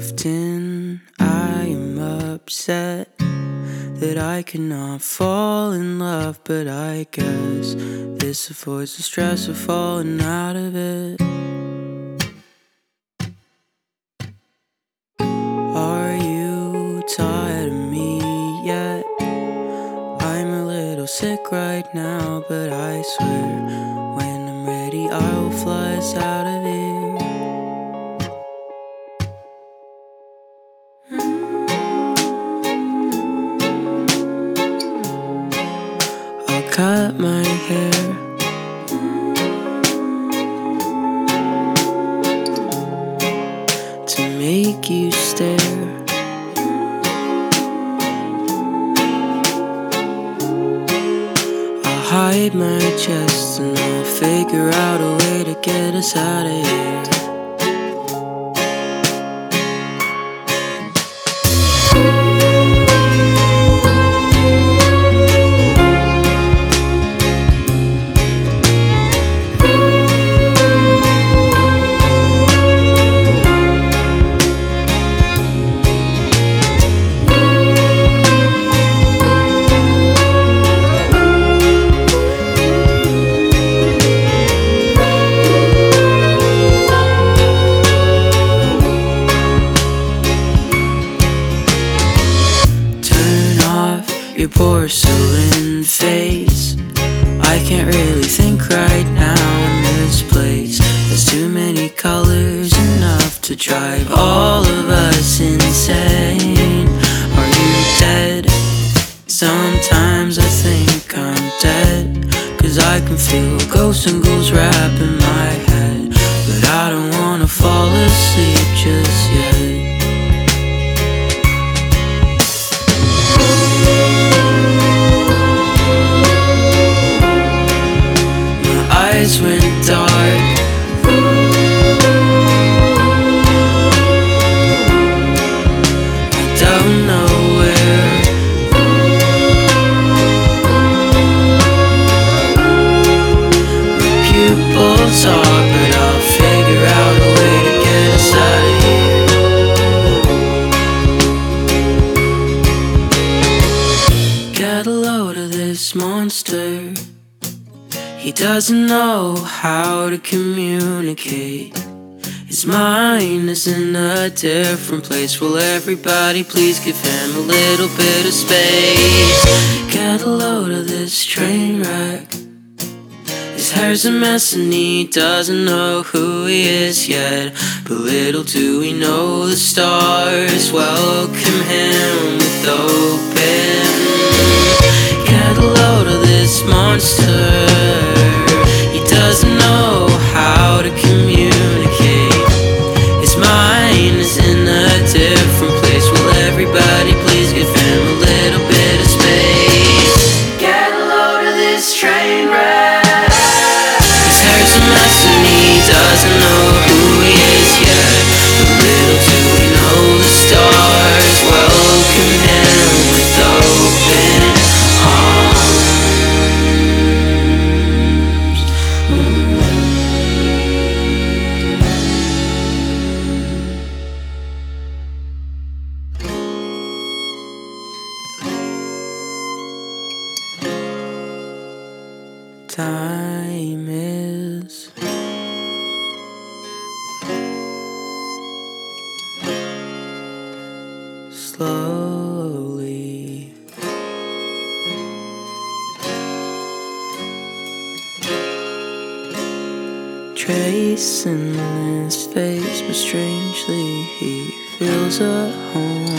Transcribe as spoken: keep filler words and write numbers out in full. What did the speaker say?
often I am upset that I cannot fall in love, but I guess this avoids the stress of falling out of it. Are you tired of me yet? I'm a little sick right now, but I swear when I'm ready I will fly us out of here. I'll cut my hair, to make you stare. I'll hide my chest and I'll figure out a way to get us out of here. Your porcelain face, I can't really think right now in this place. There's too many colors, enough to drive all of us insane. Are you dead? Sometimes I think I'm dead, 'cause I can feel ghosts and ghouls wrap in my head. But I don't wanna fall asleep just yet. Eyes went dark, I don't know where. My pupils are, but I'll figure out a way to get us out of here. Get a load of this monster. He doesn't know how to communicate. His mind is in a different place. Will everybody please give him a little bit of space? Get a load of this train wreck. His hair's a mess and he doesn't know who he is yet. But little do we know the stars welcome him with open. Get a load of this monster. Doesn't know how to communicate. His mind is in a different place. Will everybody please give him a little bit of space? Get a load of this train wreck. His hair's a mess and he doesn't know who he is yet. But little do we know the stars welcome him with open arms. Time is slowly tracing his face, but strangely he feels at home.